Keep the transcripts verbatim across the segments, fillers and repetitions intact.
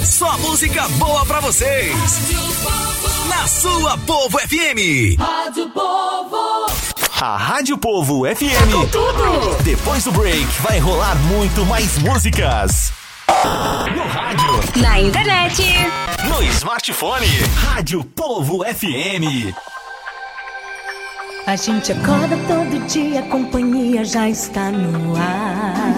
Só música boa pra vocês. Na sua Povo F M. Rádio Povo. A Rádio Povo F M. Com tudo. Depois do break vai rolar muito mais músicas. No rádio. Na internet. No smartphone. Rádio Povo F M. A gente acorda todo dia, a companhia já está no ar.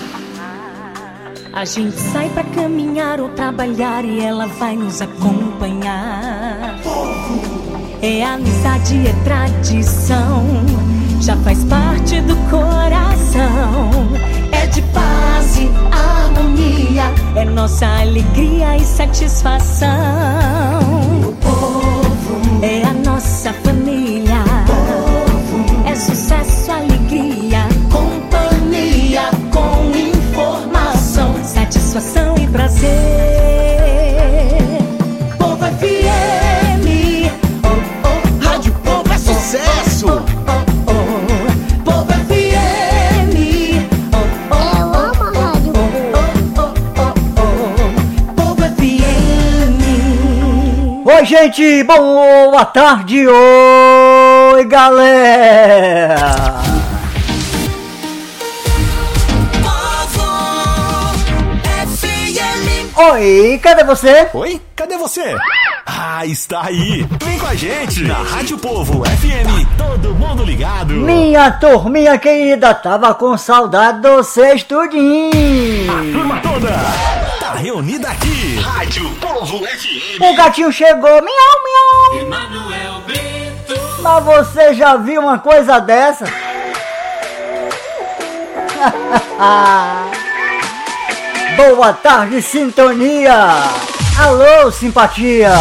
A gente sai pra caminhar ou trabalhar e ela vai nos acompanhar. É amizade, é tradição, já faz parte do coração. É de paz e harmonia, é nossa alegria e satisfação. O povo é a nossa família, é sucesso, alegria, companhia com informação, satisfação e prazer. Povo F M, oh, oh, Rádio Povo é sucesso. Oh, oh, oh, Povo F M, oh, oh, eu amo a rádio. Oh, oh, oh, oh, Povo F M. Oi, gente, boa tarde, oi, galera. Oi, cadê você? Oi, cadê você? Ah, está aí. Vem com a gente na Rádio Povo F M. Todo mundo ligado. Minha turminha querida, tava com saudade de vocês tudinho. A turma toda tá reunida aqui. Rádio Povo F M. O gatinho chegou, miau, miau. Emanuel Brito. Mas você já viu uma coisa dessa? Boa tarde, sintonia. Alô, simpatia.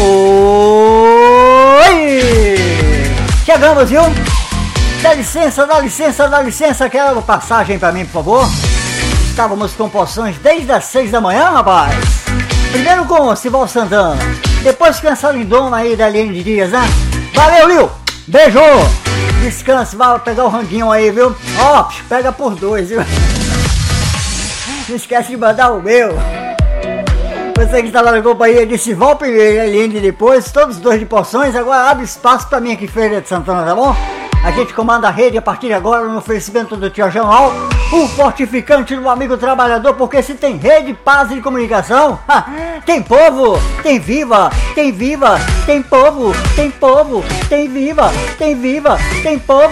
Oi! Chegamos, viu? Dá licença, dá licença, dá licença. Quero passagem pra mim, por favor. Estávamos com poções desde as seis da manhã, rapaz. Primeiro com o Sival Santana, depois com essa lindona aí da Eliane Dias, né? Valeu, Lil! Beijo! Descanse, vai pegar o ranguinho aí, viu? Ó, pega por dois, viu? Não esquece de mandar o meu. Você que está lá na companhia de Sival primeiro e Eliane depois, todos os dois de poções. Agora abre espaço pra mim aqui, Feira de Santana, tá bom? A gente comanda a rede a partir de agora no oferecimento do Tio Jornal, o fortificante do amigo trabalhador, porque se tem rede, paz e comunicação, ha, tem povo, tem viva, tem viva, tem povo, tem povo, tem viva, tem viva, tem povo.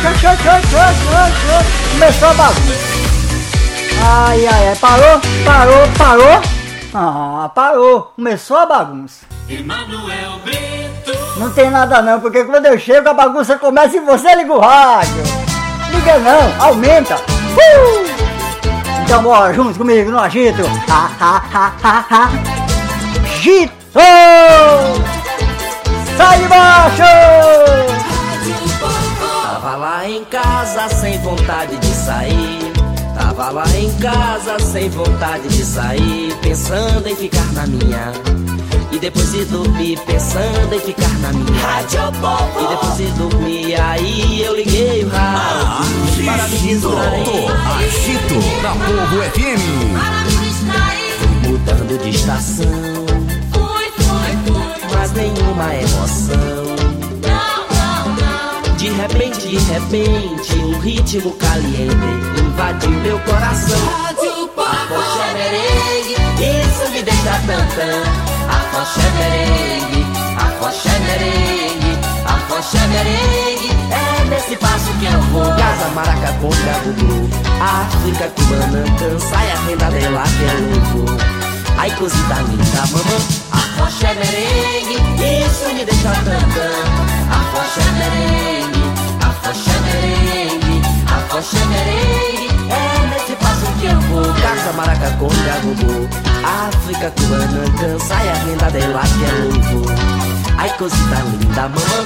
Começou a bagunça. Ai, ai, ai, parou, parou, parou. Ah, parou, começou a bagunça. Emanuel Brito. Não tem nada não, porque quando eu chego a bagunça começa e você liga o rádio. Liga não, aumenta. Uh! Então bora, juntos comigo no agito. Ha, ha, ha, ha, ha. Gito! Sai de baixo! Tava lá em casa sem vontade de sair. Tava lá em casa sem vontade de sair, pensando em ficar na minha. E depois de dormir, pensando em ficar na minha. Rádio Povo. E depois de dormir, aí eu liguei o rádio para me distrair. Agito na Povo F M. Para me distrair. Fui mudando de estação, Fui, fui, fui. mas nenhuma emoção. Não, não, não. De repente, de repente, um ritmo caliente invadiu meu coração. Rádio Povo. Afoxé merengue, isso me deixa tantã. Afoxé merengue, afoxé merengue, afoxé merengue. É nesse passo que eu vou. Casa, maraca, conga, gugu, África, cubana, dança e a renda dela que é louco. Ai, cozida linda, mamã. Afoxé merengue, isso me deixa tantã. Afoxé merengue, afoxé merengue, afoxé merengue. É nesse passo que eu vou. Casa, maraca, conga, gugu, África, cubana, dança e a renda dela que é louco. Ai, cozida linda, mamã.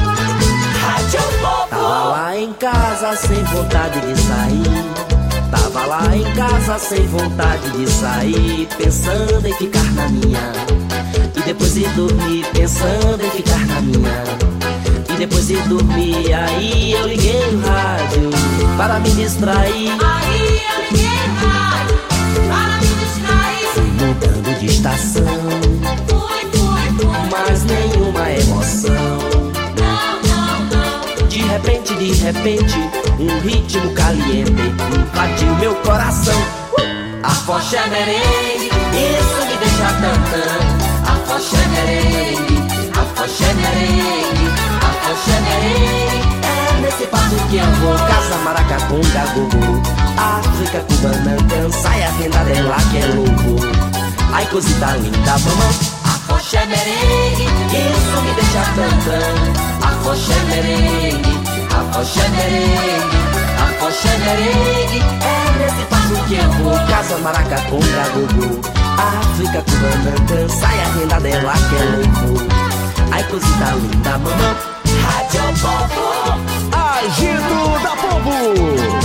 Tava lá em casa sem vontade de sair. Tava Tava lá em casa sem vontade de sair, pensando em ficar na minha. E depois de dormir, pensando em ficar na minha. E depois de dormir, aí eu liguei o rádio para me distrair. Aí eu liguei o rádio para me distrair. Fui mudando de estação, Fui, fui, fui. mas nenhuma emoção. Não, não, não. De repente, de repente, um ritmo caliente invadiu meu coração. Afoxé merengue, isso me deixa tantão. Afoxé merengue, afoxé merengue, afoxé merengue. É nesse passo que eu vou. Casa, maraca, conga, gogô. África, cubana, dança e a renda dela que é louco. Ai, cosita linda, vamos. Afoxé merengue, isso me deixa tantão. Afoxé merengue, afoxé merengue, afoxé merengue. É nesse passo que eu vou. Casa, maraca, conga, gogô. África, cubana, dança e a renda dela que é louco. Ai, cosita linda, mamãe. Rádio Povo, Agito da Povo.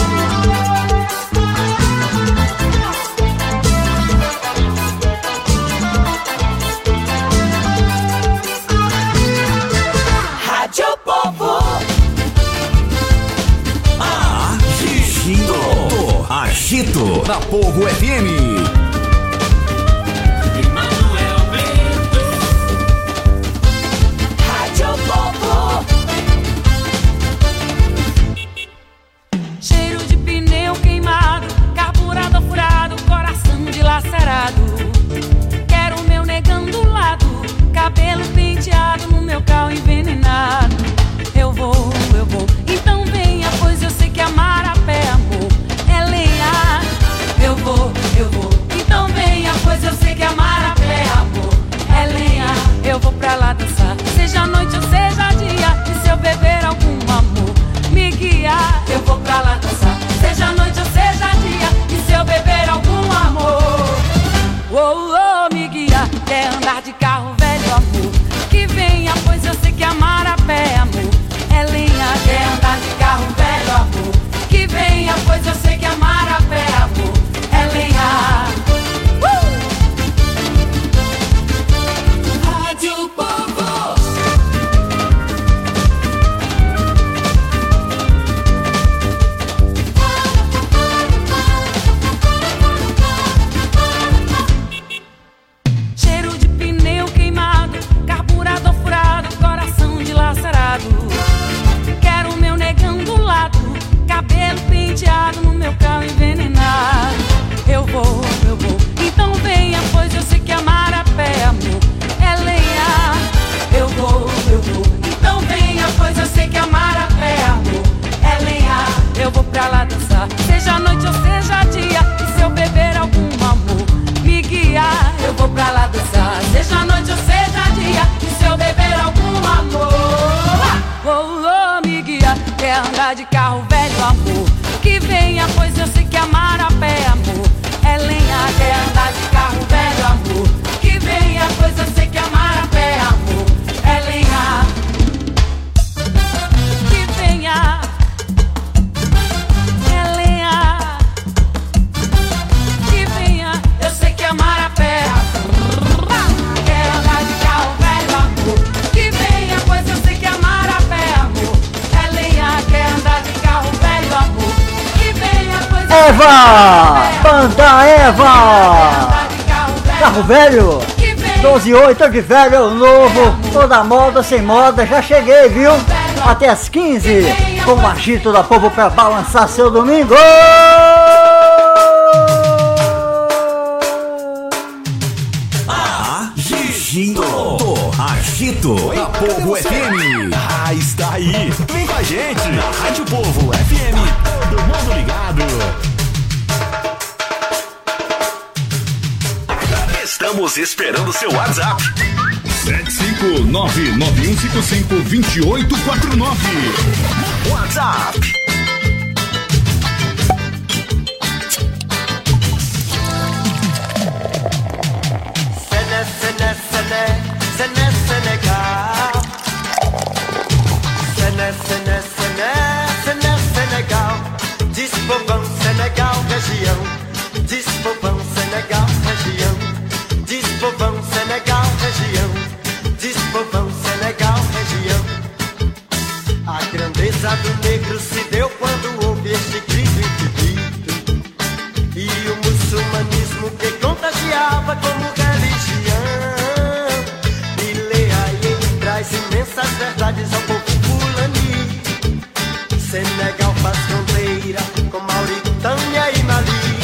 Rádio Povo. Agito. Agito da Povo F M. Rádio Povo. Cheiro de pneu queimado, carburador furado, coração dilacerado. Quero meu negão do lado, cabelo penteado no meu carro envenenado. Eu vou, eu vou, então venha, pois eu sei que amar a pé, amor, é lenha. Eu vou, eu vou, então venha, pois eu sei que amar a pé, amor, é lenha. Eu vou pra lá dançar, seja noite ou seja dia, e se eu beber algum amor, me guiar. Eu vou pra lá dançar, seja noite ou seja dia, e se eu beber algum amor, oh, oh, me guiar. Quer andar de carro velho, amor, que venha, pois eu sei que amar a pé, amor, é lenha. Quer andar de carro velho, amor, que venha, pois eu sei que amar a pé, amor, é lenha. Uh! Rádio Povo. Cheiro de pneu queimado, carburador furado, coração dilacerado. Quero meu negão do lado, cabelo penteado no meu carro envenenado. Eu vou, eu vou, então venha, pois eu sei que amar a pé, amor, é lenha. Eu vou, eu vou, então venha, pois eu sei que amar a pé, amor, é lenha. Eu vou pra lá dançar, seja noite ou seja dia, e se eu beber algum amor, me guiar. Eu vou pra lá dançar, seja noite ou seja dia, e se eu beber algum amor, oh, oh, me guiar. Quer andar de carro velho, amor, que venha, pois eu sei que amar a pé, amor, é lenha. Quer andar de carro velho, amor, que venha, pois eu sei que amar a pé, amor, é lenha. Que venha, é lenha. Que venha, eu sei que amar a pé, amor. Quer andar de carro velho, amor, que venha, pois eu sei que amar a pé, amor, é lenha. Quer andar de carro velho, amor, que venha, pois eu sei que Eva! amar a pé, Banda amor. Eva! Carro velho! Que venha, doze e oito de velho novo, toda moda sem moda, já cheguei, viu? Até as quinze, com o agito da Povo pra balançar seu domingo! Agito. Agito da Povo F M. Ah, está aí. Vem com a gente na Rádio Povo F M. Todo mundo ligado. Estamos esperando seu WhatsApp. sete cinco nove nove um cinco cinco dois oito quatro nove. WhatsApp. Séné, séné, séné, séné, Sénégal. Séné, séné, séné, séné, Sénégal. Dispo comme Sénégal. Senegal, região. Diz povão, Senegal, região. Diz povão, Senegal, região. Diz povão, Senegal, região. A grandeza do negro se deu quando houve este grito infinito. E o muçulmanismo que contagiava como religião. E leia e traz imensas verdades ao povo fulani. Senegal faz fronteira com Mauritânia e Mali.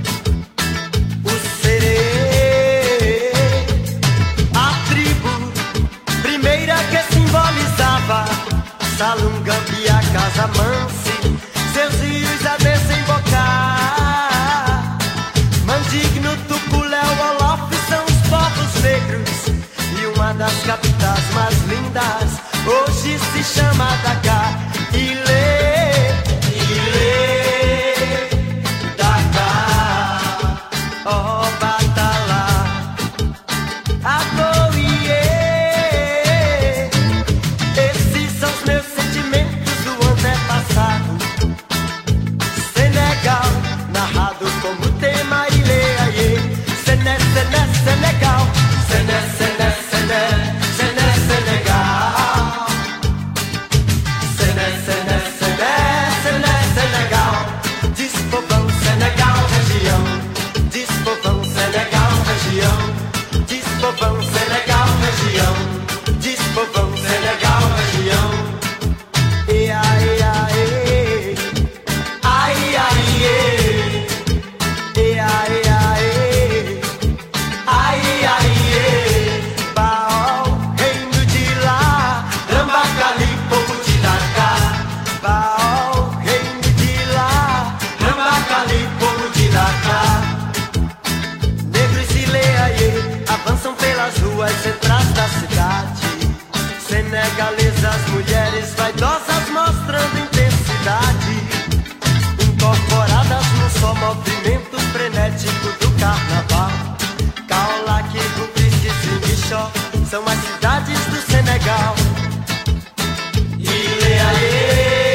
O Serê, a tribo primeira que simbolizava Salungambi e a Casa Mansi, seus rios a desembocar. Mandigno, Tuculéu, Olof são os povos negros. E uma das capitais mais lindas hoje se chama Dakar. Ilê, Ilê, Dakar, ó Batalá, Agoiê. Esses são os meus sentimentos do antepassado. Senegal, narrado como tema Ilê, Aiê. Sené, Sené, Senegal, Sené, Sené, Sené, Sené, Senegal. Sené, Sené, Sené, Sené, Senegal. Diz povão, Senegal, região. Diz povão, Senegal, região. Diz povão, Senegal, região. Diz povão, Senegal, região. E ai, ai, ai, ai, e ai, ai, ai, ai, Baal, reino de lá, Rambacali, povo de Dakar. Baal, reino de lá, Rambacali, povo de Dakar. Negros e leaiê avançam pelas ruas centrais da cidade. Senegalesas, mulheres vaidosas mostrando intensidade, incorporadas num só movimento frenético do carnaval. Kaolack, Rufisque e Ziguinchor são as cidades do Senegal. Ileaê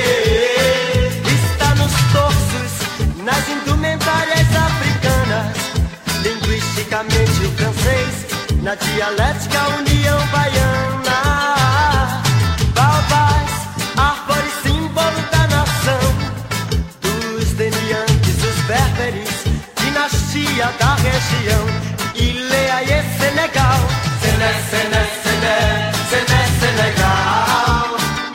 está nos torsos, nas indumentárias africanas. Linguisticamente o francês, na dialética União Baiana. Baobás, árvore símbolo da nação. Dos deniantes, os berberes, dinastia da região. Ileaê, Senegal, Sené, Sené, Sené, Sené, Senegal.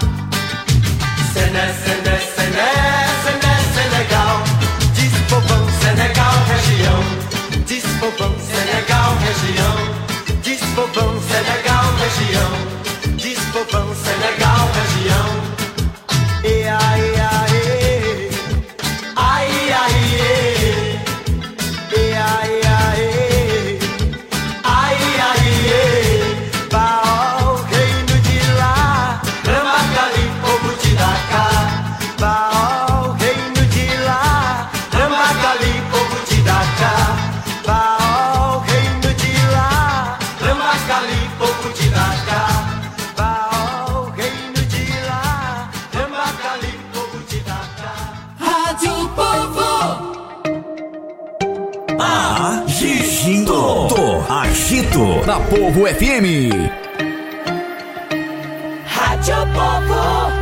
Sené, Sené, Sené, Sené, Senegal. Diz povão, Senegal, região. Diz povão, Senegal, região. Diz povão, Senegal, região. Diz povão, Senegal, região. E ai, ai, ai, ai, e ai, ai, ai, ai, Baal, reino de lá, Rambacali, povo de Dakar. Baal, reino de lá, Rambacali, povo de Dakar. Baal, reino de lá, Rambacali, povo de Dakar. Baal, reino de lá, Rambacali, povo de Dakar. Rádio Povo. Agito. Agito. Na Povo F M. Rádio Povo.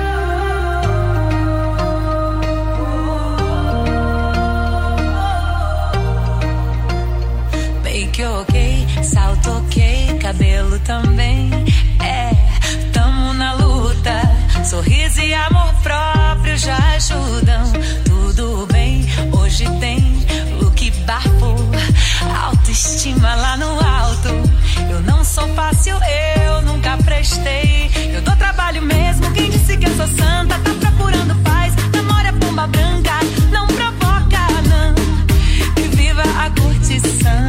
Bake ok, salto ok, cabelo também. É, tamo na luta. Sorriso e amor próprio já ajudam. Tudo bem, hoje tem look bafo, autoestima lá no alto. Eu não sou fácil, eu nunca prestei. Eu dou trabalho mesmo, quem disse que eu sou santa? Tá procurando paz, namora pomba branca. Não provoca, não, e viva a curtição.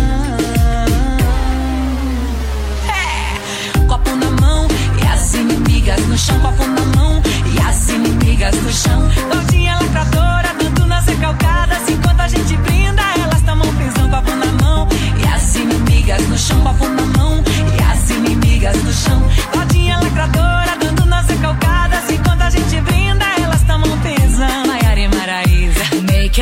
É, copo na mão e as inimigas no chão. Copo na mão e as inimigas no chão. Gordinha lacradora, dando nas recalcadas. Enquanto a gente brinda, elas tomam prisão. Copo na mão e as inimigas no chão. Copo na mão e as inimigas no chão. Gordinha lacradora, dando nas recalcadas. Enquanto a gente brinda, elas tomam prisão. Maiara e Maraísa, make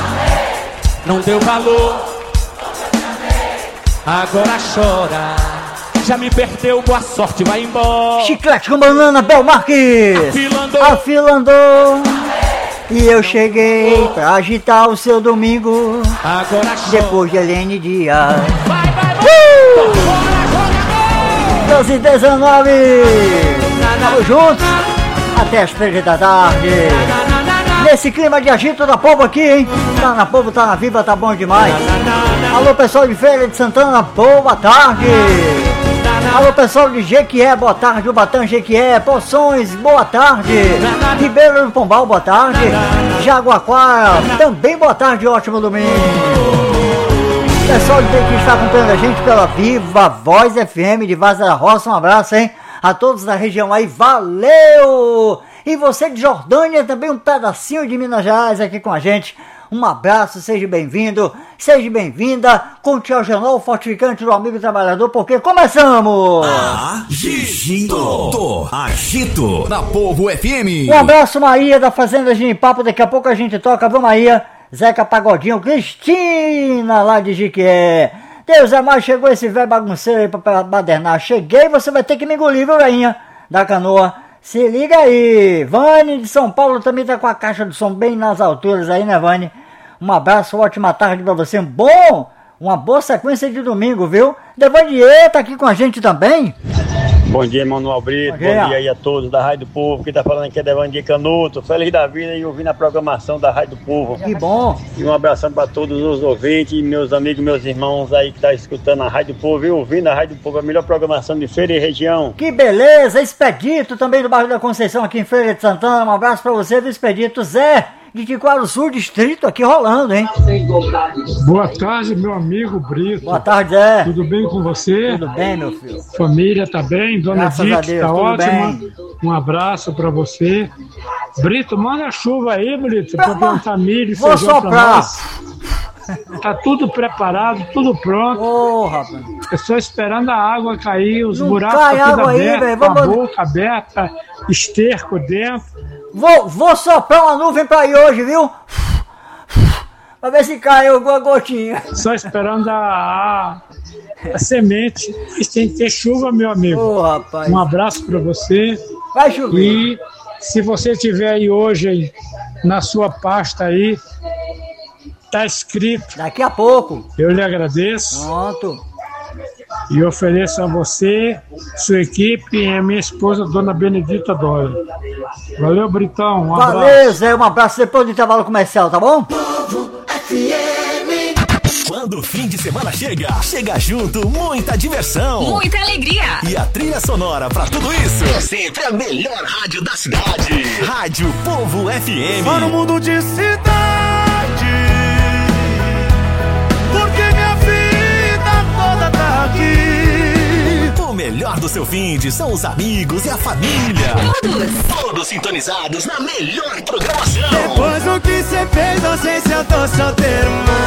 não deu valor, agora chora. Já me perdeu, boa sorte, vai embora. Chiclete com banana, Belmarques. Afilando. Afilando. E eu cheguei pra agitar o seu domingo. Agora chora. Depois de Helene Dias. Vai, vai, vai. Uh! Bora, bora, doze e dezenove. Vamos juntos. Até as três da tarde. Nesse clima de agito da povo aqui, hein? Tá na povo, tá na viva, tá bom demais. Alô, pessoal de Feira de Santana, boa tarde. Alô, pessoal de Jequié, boa tarde. Ubatã, Jequié, Poções, boa tarde. Ribeiro do Pombal, boa tarde. Jaguaquara, também boa tarde, ótimo domingo. Pessoal de que está acompanhando a gente pela Viva Voz F M de Vaza da Roça, um abraço, hein? A todos da região aí, valeu! E você de Jordânia, também um pedacinho de Minas Gerais aqui com a gente. Um abraço, seja bem-vindo, seja bem-vinda com o Tiogenol, fortificante do amigo trabalhador, porque começamos! Agito, agito na Povo F M. Um abraço, Maria, da Fazenda Ginipapo, daqui a pouco a gente toca, viu, Maria? Zeca Pagodinho, Cristina, lá de Jiquié. Deus é mais, chegou esse velho bagunceiro aí pra badernar. Cheguei, você vai ter que me engolir, viu, rainha da canoa? Se liga aí, Vane de São Paulo também tá com a caixa do som bem nas alturas aí, né, Vane? Um abraço, ótima tarde pra você, um bom, uma boa sequência de domingo, viu? Devandier tá aqui com a gente também. Bom dia, Manuel Brito, bom dia. bom dia aí a todos da Rádio do Povo, que tá falando aqui é Devandier Canuto, feliz da vida e ouvindo a programação da Rádio do Povo. Que bom! E um abração para todos os ouvintes, meus amigos, meus irmãos aí que tá escutando a Rádio do Povo e ouvindo a Rádio do Povo, a melhor programação de Feira e região. Que beleza! Expedito também do bairro da Conceição aqui em Feira de Santana, um abraço para você, viu, Expedito? Zé de Tiquaro Sul, distrito, aqui rolando, hein? Boa tarde, meu amigo Brito. Boa tarde, Zé. Tudo bem com você? Tudo bem, meu filho. Família tá bem? Dona Dix tá ótima. Bem. Um abraço pra você. Brito, manda a chuva aí, Brito, pra plantar milho e feijão soprar. Pra nós. Tá tudo preparado, tudo pronto. Ô, oh, rapaz. É só esperando a água cair, os Não buracos cai tá tudo água aberto, aí, com a vamos... boca aberta, esterco dentro. Vou, vou soprar uma nuvem pra ir hoje, viu? Pra ver se caiu alguma gotinha. Só esperando a, a, a semente. E tem que ter chuva, meu amigo. Ô, rapaz. Um abraço pra você. Vai chover. E se você tiver aí hoje aí, na sua pasta aí, tá escrito. Daqui a pouco. Eu lhe agradeço. Pronto. E ofereço a você, sua equipe e a minha esposa, Dona Benedita Dória. Valeu, Britão. Um abraço. Valeu, Zé. Um abraço depois do intervalo comercial, tá bom? Quando o fim de semana chega, chega junto muita diversão, muita alegria e a trilha sonora pra tudo isso é sempre a melhor rádio da cidade. Rádio Povo F M. Só no mundo de cidade, porque minha vida toda tá aqui. O melhor do seu fim de são os amigos e a família. Todos, todos sintonizados na melhor programação. Depois do que cê fez, não sei se eu tô solteiro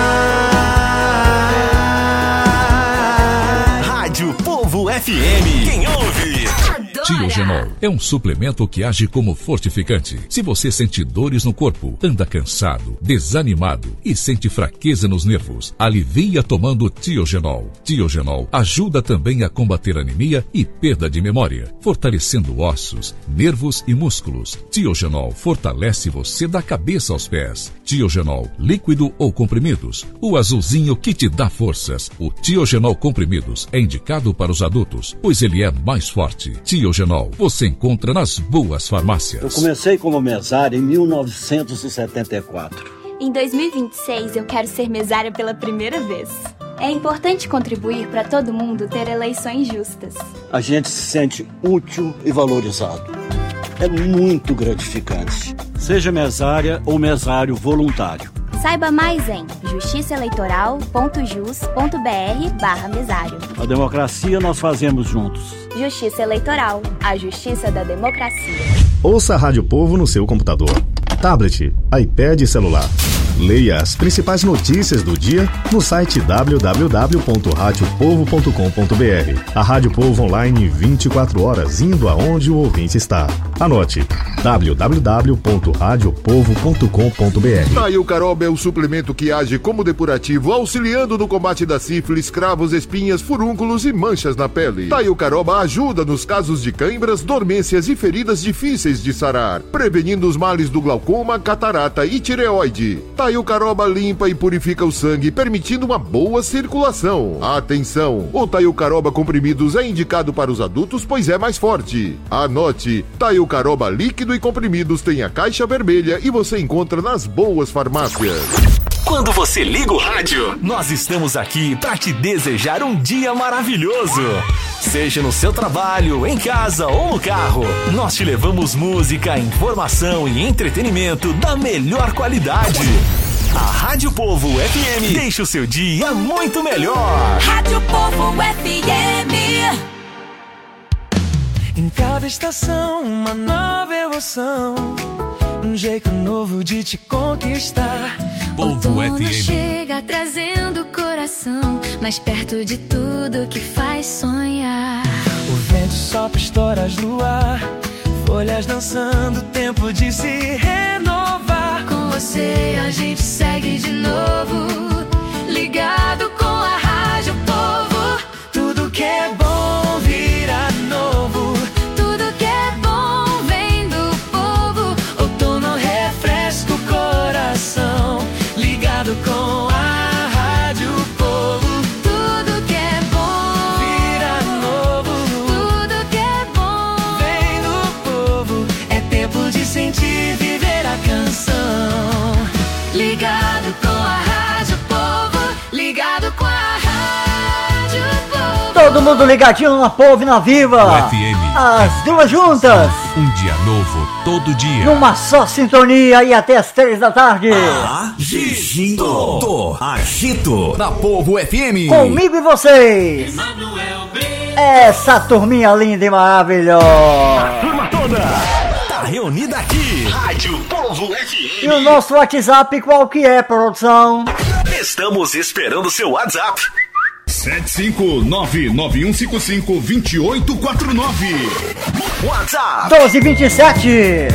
mais. Rádio Povo F M. Quem ouve? Tiogenol é um suplemento que age como fortificante. Se você sente dores no corpo, anda cansado, desanimado e sente fraqueza nos nervos, alivia tomando Tiogenol. Tiogenol ajuda também a combater anemia e perda de memória, fortalecendo ossos, nervos e músculos. Tiogenol fortalece você da cabeça aos pés. Tiogenol, líquido ou comprimidos, o azulzinho que te dá forças. O Tiogenol comprimidos é indicado para os adultos, pois ele é mais forte. Tiogenol você encontra nas boas farmácias. Eu comecei como mesário em mil novecentos e setenta e quatro. Em dois mil e vinte e seis eu quero ser mesária pela primeira vez. É importante contribuir para todo mundo ter eleições justas. A gente se sente útil e valorizado. É muito gratificante. Seja mesária ou mesário voluntário. Saiba mais em justiçaeleitoral.jus.br barra mesário. A democracia nós fazemos juntos. Justiça Eleitoral, a justiça da democracia. Ouça a Rádio Povo no seu computador, tablet, iPad e celular. Leia as principais notícias do dia no site w w w ponto rádio povo ponto com ponto b r. A Rádio Povo online vinte e quatro horas, indo aonde o ouvinte está. Anote: w w w ponto rádio povo ponto com ponto b r. Taio Caroba é o suplemento que age como depurativo, auxiliando no combate da sífilis, cravos, espinhas, furúnculos e manchas na pele. Taio Caroba ajuda nos casos de cãibras, dormências e feridas difíceis de sarar, prevenindo os males do glaucoma, catarata e tireoide. Taio Caroba limpa e purifica o sangue, permitindo uma boa circulação. Atenção! O Taio Caroba comprimidos é indicado para os adultos, pois é mais forte. Anote: Taio Caroba líquido e comprimidos tem a caixa vermelha e você encontra nas boas farmácias. Quando você liga o rádio, nós estamos aqui para te desejar um dia maravilhoso. Seja no seu trabalho, em casa ou no carro, nós te levamos música, informação e entretenimento da melhor qualidade. A Rádio Povo F M deixa o seu dia muito melhor. Rádio Povo F M. Em cada estação, uma nova emoção, um jeito novo de te conquistar. Povo F M chega trazendo o coração mais perto de tudo que faz sonhar. O vento sopra histórias no ar, folhas dançando, tempo de se renovar. Com você a gente segue de novo, ligado com a Rádio Povo. Tudo que é bom vira novo, tudo que é bom vem do povo. Outono refresca o coração, ligado com a Rádio Povo. Tudo que é bom vira novo, tudo que é bom vem do povo. É tempo de sentir, viver a canção. Ligado com a Rádio Povo, ligado com a Rádio Povo. Todo mundo ligadinho na Povo e na Viva. F M. As duas juntas. Um dia novo, todo dia. Numa só sintonia e até as três da tarde. Agito. Agito. Na Povo F M. Comigo e vocês. Essa turminha linda e maravilhosa. A turma toda tá reunida aqui. Rádio Povo F M. E o nosso WhatsApp qual que é, produção? Estamos esperando o seu WhatsApp. sete cinco nove nove um cinco cinco dois oito quatro nove. WhatsApp doze vinte e sete.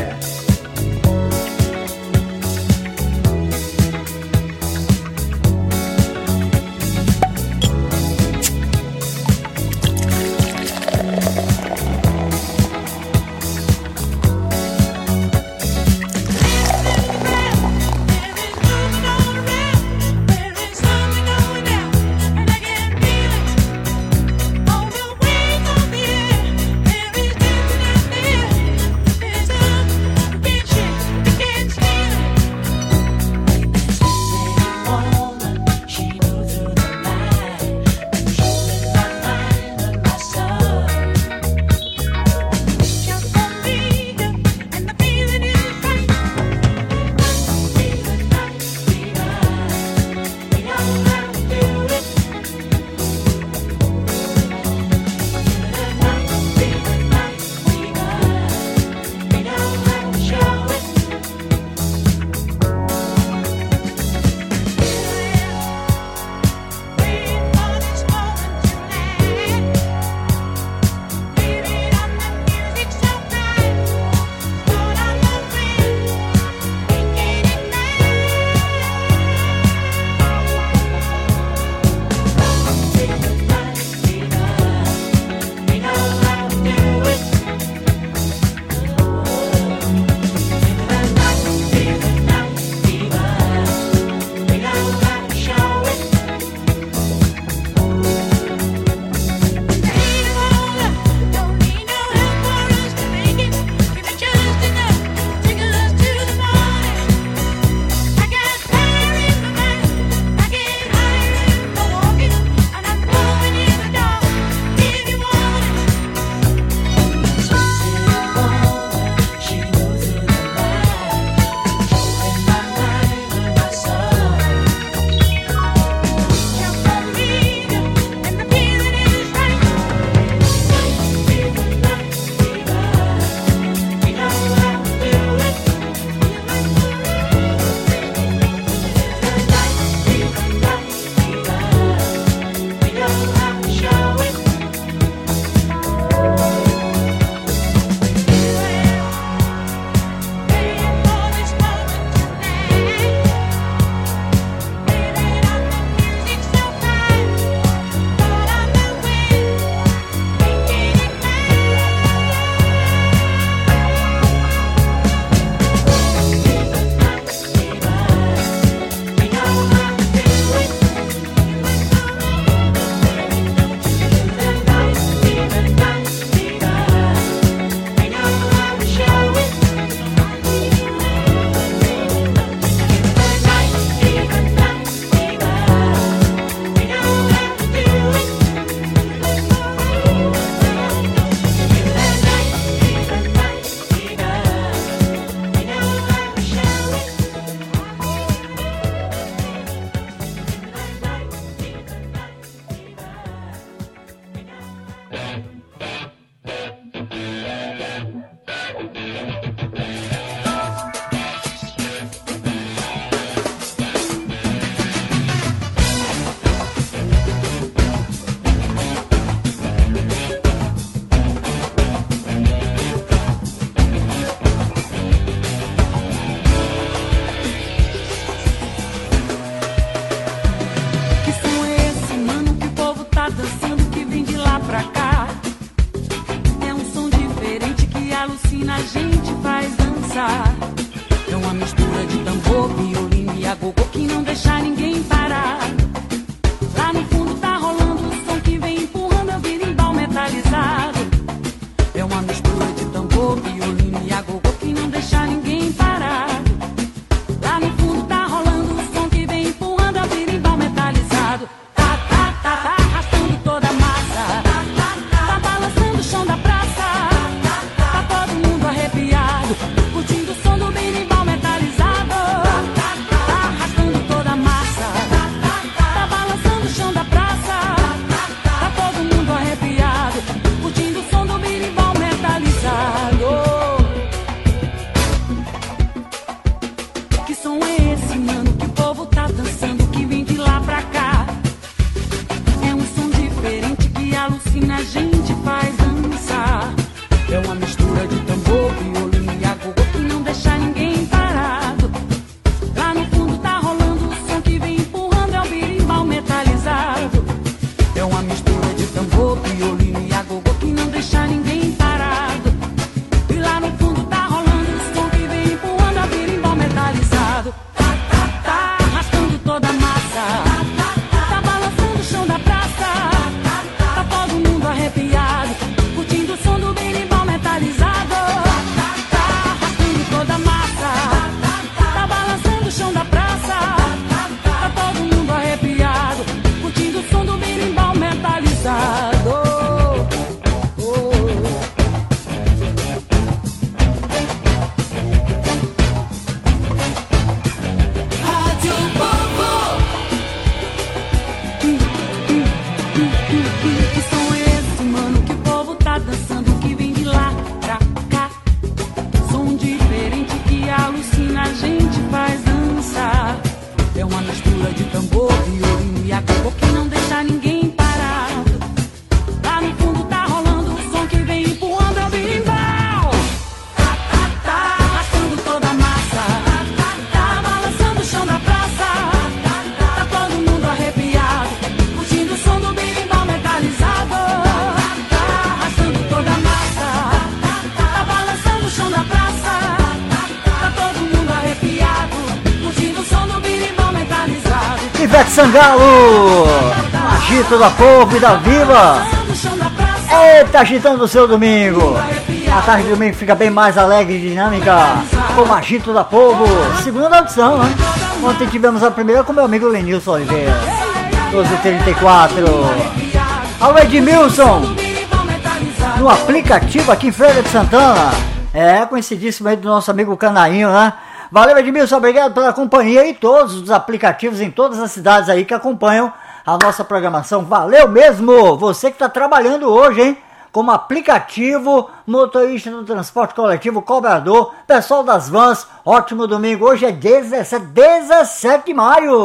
Ivete Sangalo, agito da povo e da vila. Eita, agitando o seu domingo. A tarde de domingo fica bem mais alegre e dinâmica com o agito da povo. Segunda audição, né? Ontem tivemos a primeira com meu amigo Lenilson Oliveira, doze e trinta e quatro. Alô Edmilson, no aplicativo aqui em Feira de Santana. É, conhecidíssimo aí do nosso amigo Canainho, né? Valeu Edmilson, obrigado pela companhia e todos os aplicativos em todas as cidades aí que acompanham a nossa programação. Valeu mesmo! Você que está trabalhando hoje, hein? Como aplicativo, motorista do transporte coletivo, cobrador, pessoal das vans, ótimo domingo. Hoje é dezessete, dezessete de maio.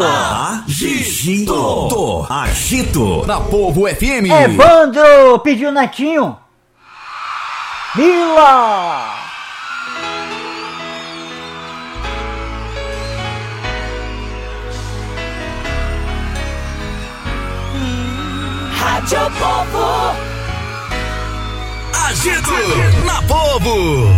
Agito, agito na Povo F M. Evandro pediu netinho. Mila! Rádio Povo. Agito na Povo.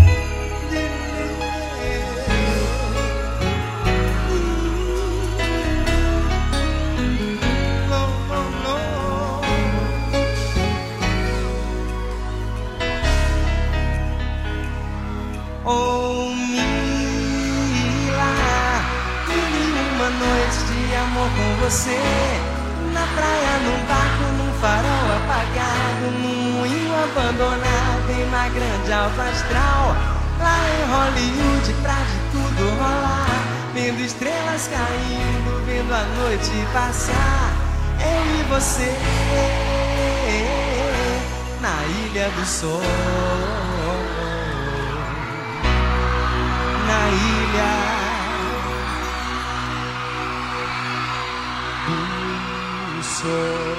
Oh, Mila, mil e uma noites de amor com você. Na praia, num barco, num farol apagado, num moinho abandonado, em uma grande alta astral. Lá em Hollywood, pra de tudo rolar, vendo estrelas caindo, vendo a noite passar. Eu e você, na Ilha do Sol, na ilha do Sol.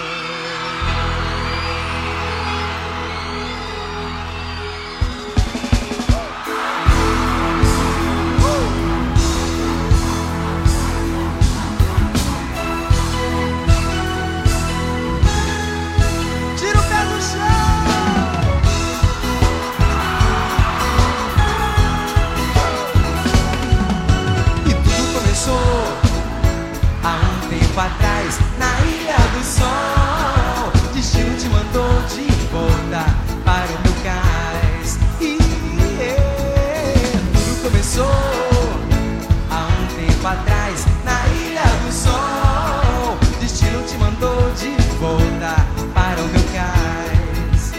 Atrás, na Ilha do Sol, destino te mandou de volta para o meu cais. E yeah, tudo começou há um tempo atrás, na Ilha do Sol, destino te mandou de volta para o meu cais.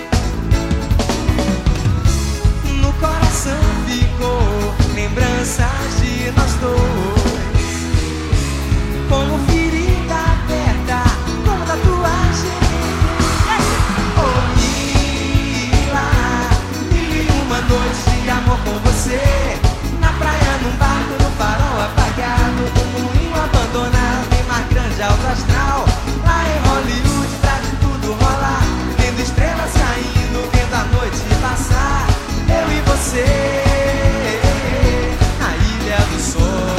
No coração ficou lembranças de nós dois, como ferida aberta, como tatuagem. Oh, Mila, mil e uma noites de amor com você. Na praia, num barco, no farol apagado, num moinho abandonado, em mar grande, alto astral. Lá em Hollywood, pra de tudo rolar, vendo estrelas caindo, vendo a noite passar. Eu e você, na Ilha do Sol.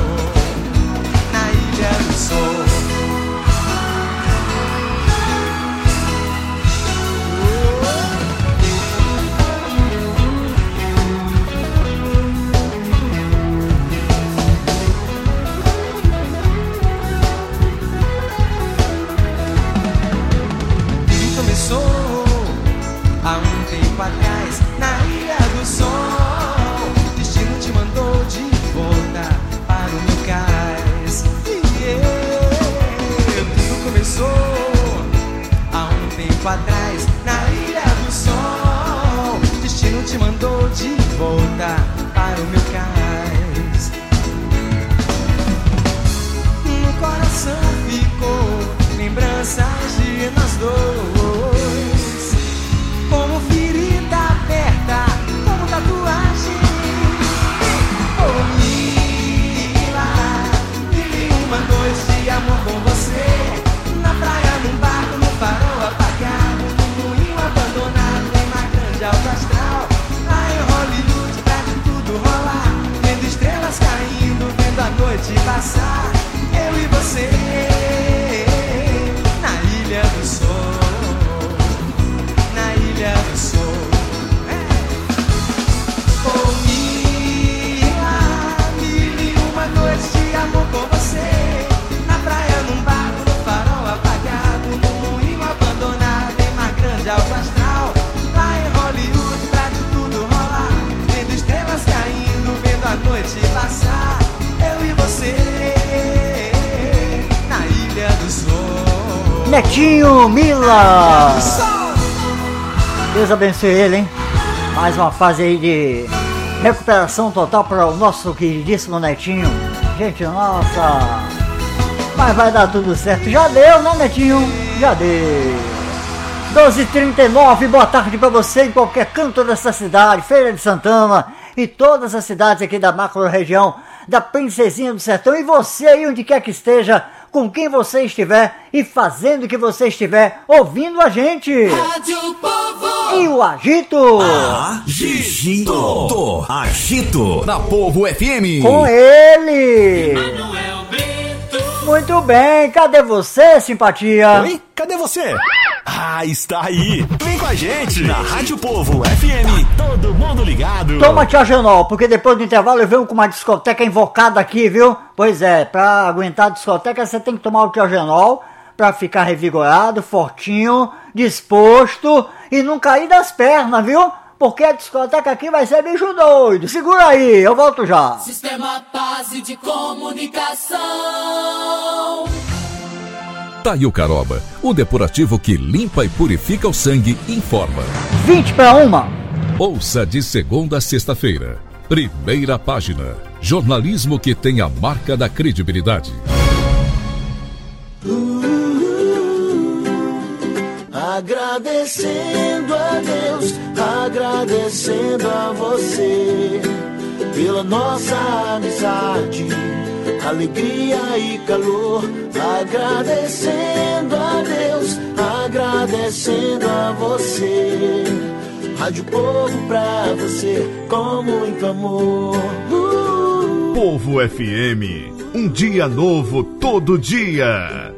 Há um tempo atrás, na Ilha do Sol, destino te mandou de volta para o meu cais. E yeah, tudo começou há um tempo atrás, na Ilha do Sol, destino te mandou de volta para o meu cais. No coração ficou lembranças de nós dois, como ferida aberta, como tatuagem. Oh, Mila, mil e uma noites de amor com você. Na praia, num barco, no farol apagado, num moinho abandonado, em uma grande alta astral. Lá em Hollywood, pra de tudo rolar, vendo estrelas caindo, vendo a noite passar. Eu e você, na Ilha do Sol. Ilha do Sol. Oh, Mila, mil e uma noites de amor com você. Na praia, Netinho Mila. Deus abençoe ele, hein? Mais uma fase aí de recuperação total para o nosso queridíssimo Netinho. Gente, nossa, mas vai dar tudo certo. Já deu, né, Netinho? Já deu. doze e trinta e nove, boa tarde para você em qualquer canto dessa cidade, Feira de Santana e todas as cidades aqui da macro-região da Princesinha do Sertão. E você aí, onde quer que esteja, com quem você estiver e fazendo o que você estiver, ouvindo a gente. Rádio Povo. E o Agito. Agito. Agito. Na Povo F M. Com ele. Muito bem, cadê você, simpatia? Oi? Cadê você? Ah, está aí. Vem com a gente na Rádio Povo F M. Todo mundo ligado. Toma Tiagenol, porque depois do intervalo eu venho com uma discoteca invocada aqui, viu? Pois é, pra aguentar a discoteca você tem que tomar o Tiagenol pra ficar revigorado, fortinho, disposto e não cair das pernas, viu? Porque a discoteca aqui vai ser bicho doido. Segura aí, eu volto já. Sistema Base de Comunicação. Taio Caroba, o depurativo que limpa e purifica o sangue, informa. vinte para uma. Ouça de segunda a sexta-feira. Primeira página. Jornalismo que tem a marca da credibilidade. Agradecendo a Deus, agradecendo a você pela nossa amizade, alegria e calor. Agradecendo a Deus, agradecendo a você. Rádio Povo pra você, com muito amor. uh! Povo F M, um dia novo todo dia.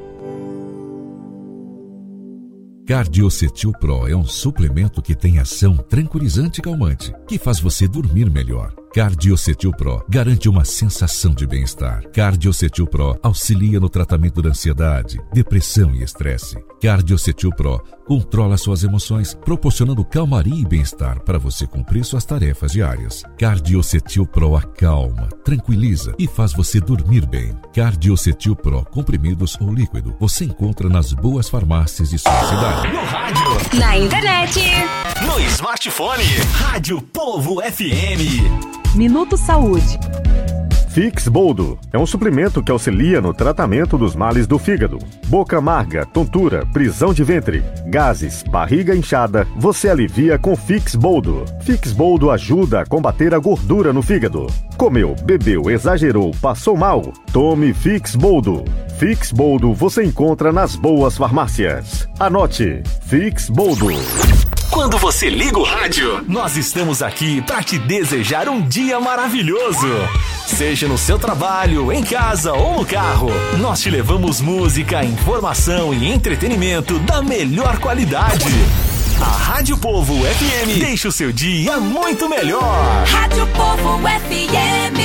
Cardiocetil Pro é um suplemento que tem ação tranquilizante e calmante, que faz você dormir melhor. Cardiocetil Pro garante uma sensação de bem-estar. Cardiocetil Pro auxilia no tratamento da ansiedade, depressão e estresse. Cardiocetil Pro controla suas emoções, proporcionando calmaria e bem-estar para você cumprir suas tarefas diárias. Cardiocetil Pro acalma, tranquiliza e faz você dormir bem. Cardiocetil Pro, comprimidos ou líquido, você encontra nas boas farmácias de sua cidade. No rádio, na internet, no smartphone, Rádio Povo F M. Minuto Saúde. Fix Boldo é um suplemento que auxilia no tratamento dos males do fígado. Boca amarga, tontura, prisão de ventre, gases, barriga inchada, você alivia com Fix Boldo. Fix Boldo ajuda a combater a gordura no fígado. Comeu, bebeu, exagerou, passou mal? Tome Fix Boldo. Fix Boldo você encontra nas boas farmácias. Anote, Fix Boldo. Quando você liga o rádio, nós estamos aqui para te desejar um dia maravilhoso. Seja no seu trabalho, em casa ou no carro, nós te levamos música, informação e entretenimento da melhor qualidade. A Rádio Povo F M deixa o seu dia muito melhor. Rádio Povo F M.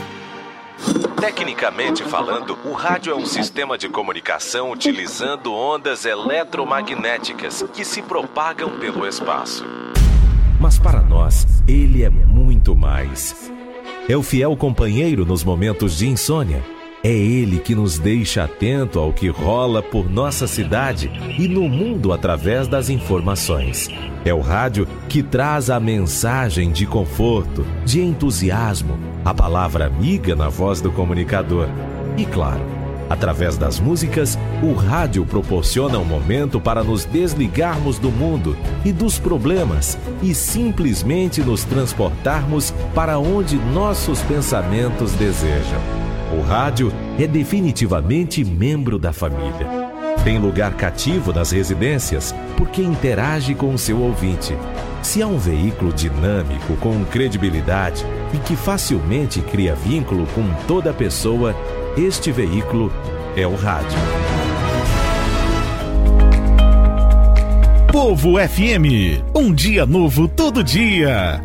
Tecnicamente falando, o rádio é um sistema de comunicação utilizando ondas eletromagnéticas que se propagam pelo espaço. Mas para nós, ele é muito mais. É o fiel companheiro nos momentos de insônia. É ele que nos deixa atento ao que rola por nossa cidade e no mundo através das informações. É o rádio que traz a mensagem de conforto, de entusiasmo, a palavra amiga na voz do comunicador. E claro, através das músicas, o rádio proporciona um momento para nos desligarmos do mundo e dos problemas e simplesmente nos transportarmos para onde nossos pensamentos desejam. O rádio é definitivamente membro da família. Tem lugar cativo nas residências porque interage com o seu ouvinte. Se há um veículo dinâmico, com credibilidade e que facilmente cria vínculo com toda pessoa, este veículo é o rádio. Povo F M, um dia novo todo dia.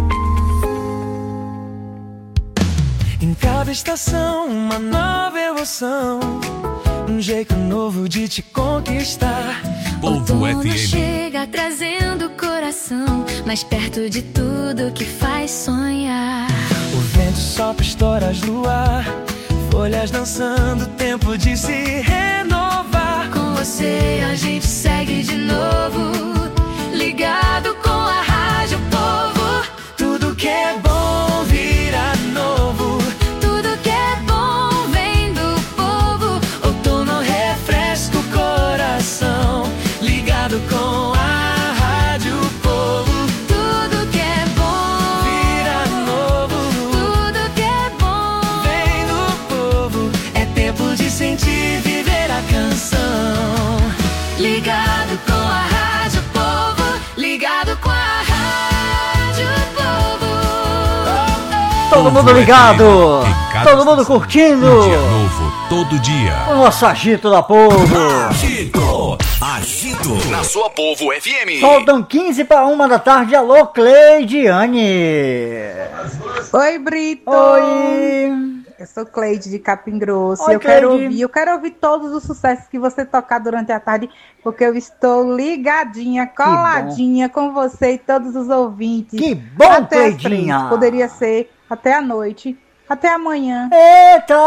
Em cada estação, uma nova emoção, um jeito novo de te conquistar. Povo F M chega trazendo o coração mais perto de tudo que faz sonhar. O vento sopra estoras no ar, folhas dançando, tempo de se renovar. Com você a gente segue de novo, ligado com a Rádio Povo. Tudo que é bom vira novo, tudo que é bom vem do povo. Outono refresca o coração, ligado com a Rádio Povo. Tudo que é bom vira novo, tudo que é bom vem do povo. É tempo de sentir, viver a canção. Ligado com a Rádio Povo, ligado com a Rádio Povo. Todo mundo ligado, todo mundo curtindo. Um dia novo, todo dia. O nosso agito da Povo. Agito, agito na sua Povo F M. Faltam quinze para uma da tarde. Alô, Cleidiane. Oi, Brito. Oi. Eu sou Cleide de Capim Grosso. Oi, eu quero Cleide. ouvir, eu quero ouvir todos os sucessos que você tocar durante a tarde, porque eu estou ligadinha, coladinha com você e todos os ouvintes. Que bom, até as Cleidinha. três. Poderia ser até a noite, até amanhã. Eita!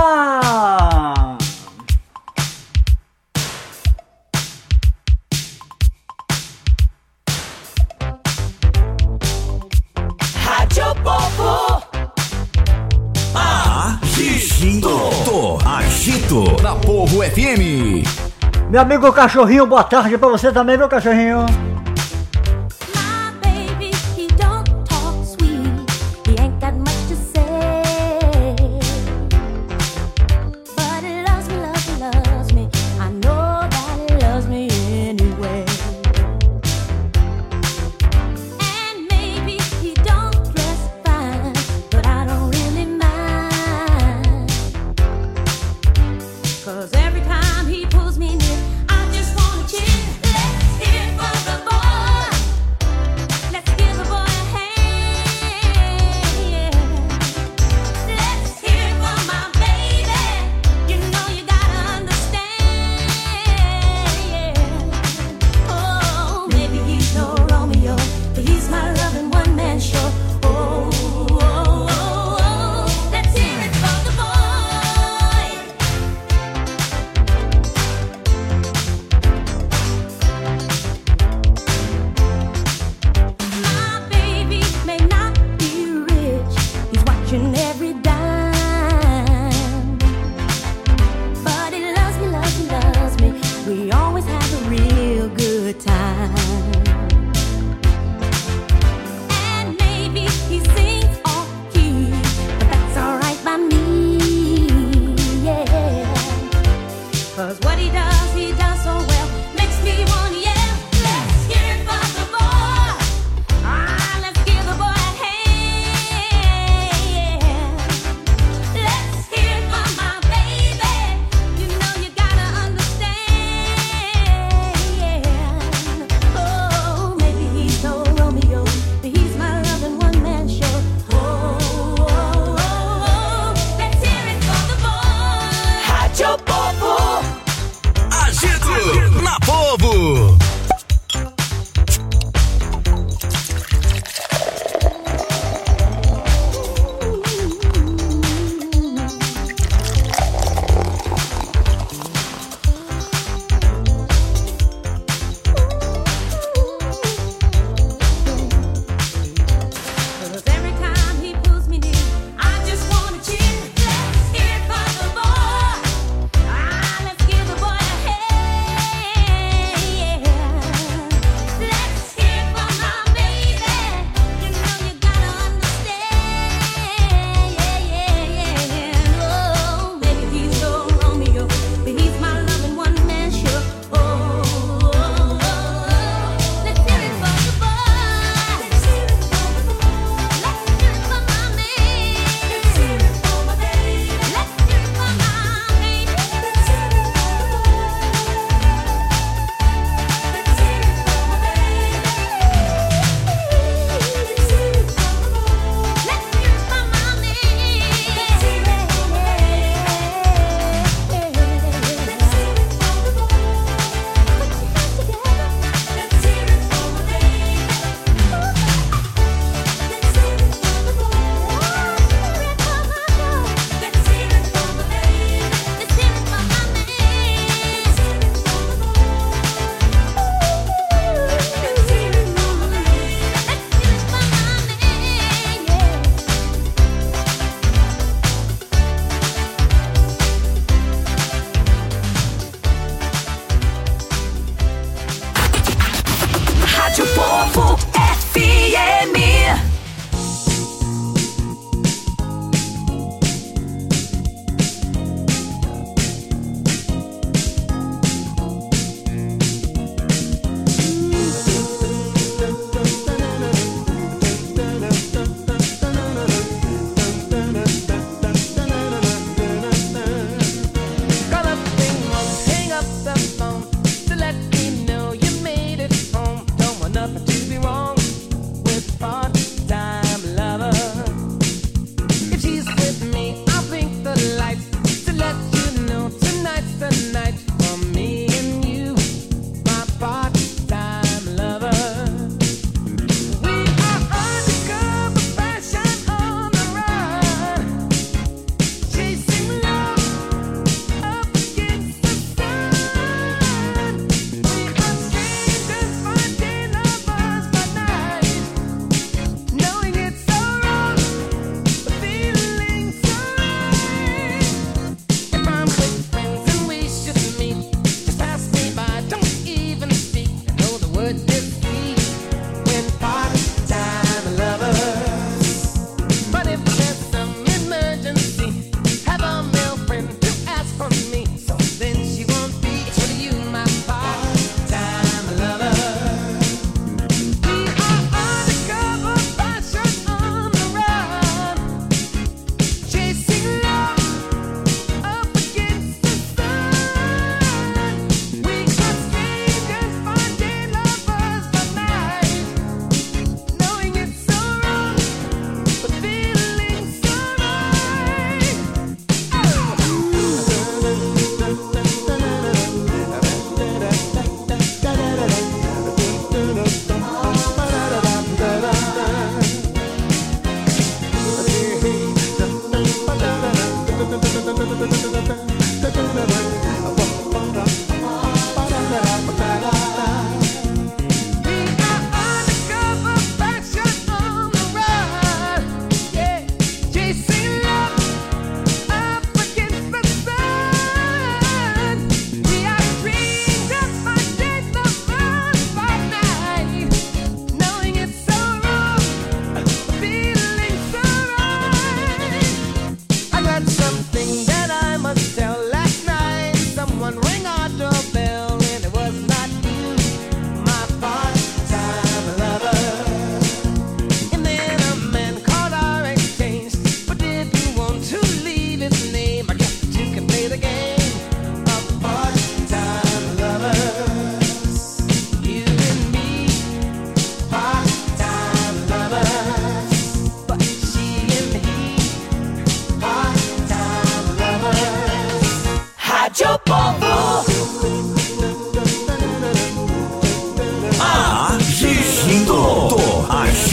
Rádio Povo. Agito, agito na Povo F M. Meu amigo Cachorrinho, boa tarde pra você também, meu cachorrinho. Baby, he don't talk sweet. He ain't got much to say. But he loves me, loves me, loves me. I know that he loves me anyway. And maybe he don't dress fine, but I don't really mind. 'Cause every time he pulls me near, I just wanna cheer. Let's hear it for the boy.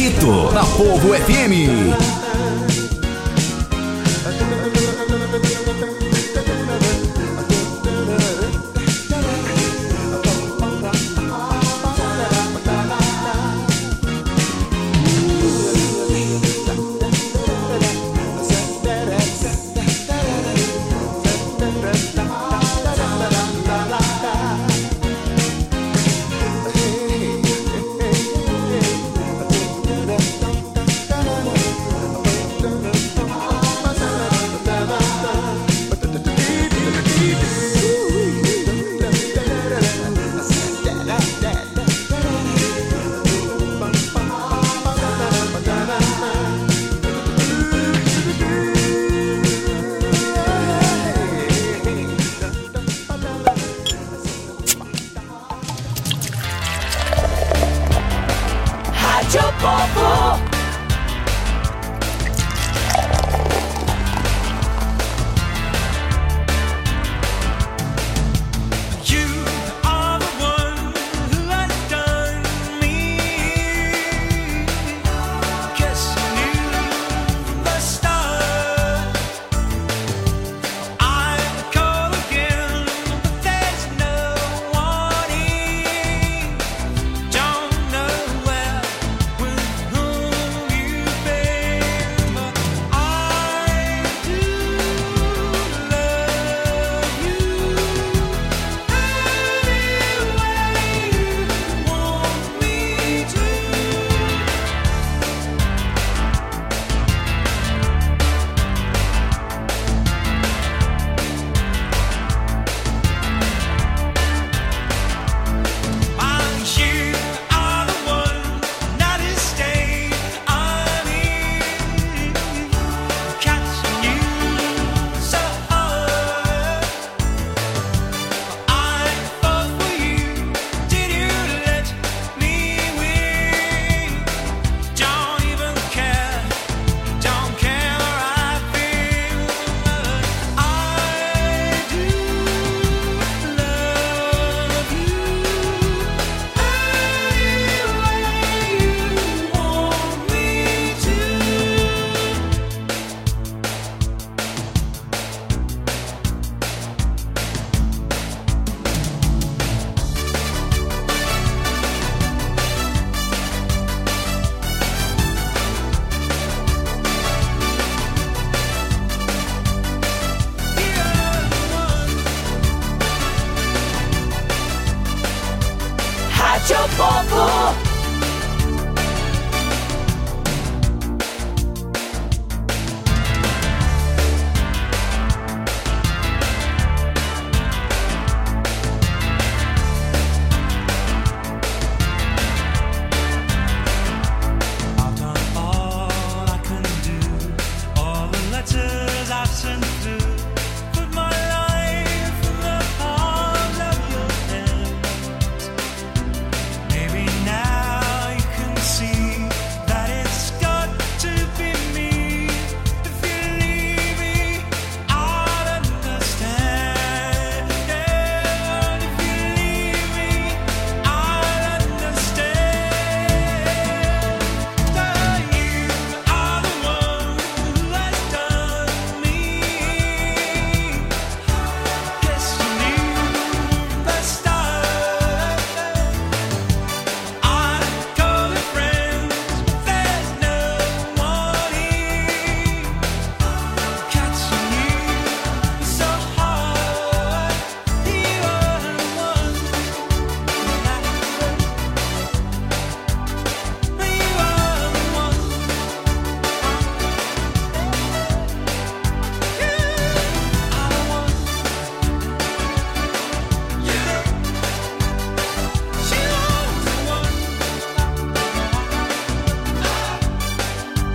Agito na Povo F M.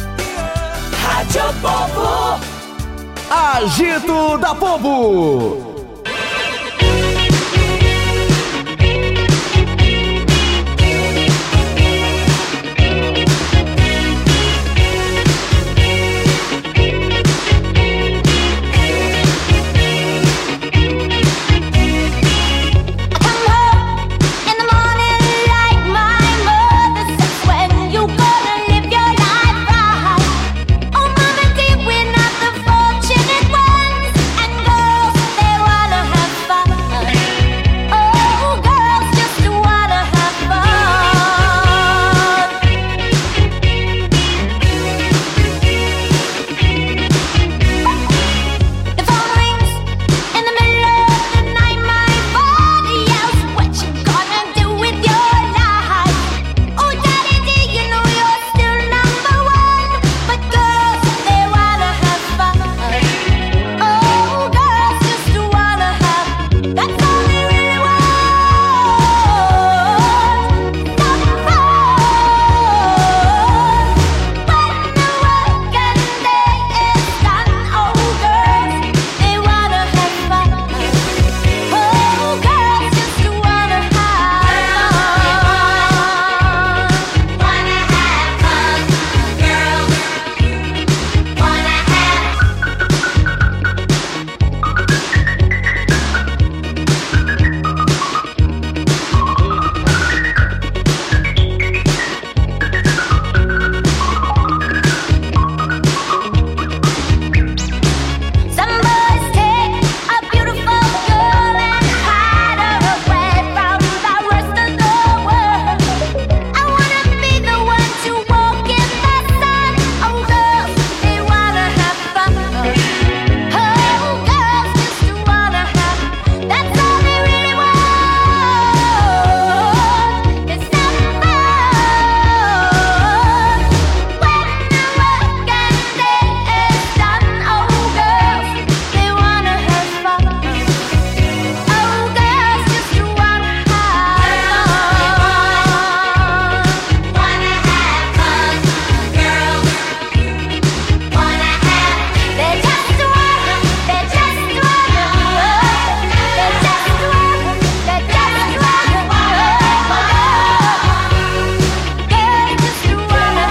Agito da Povo.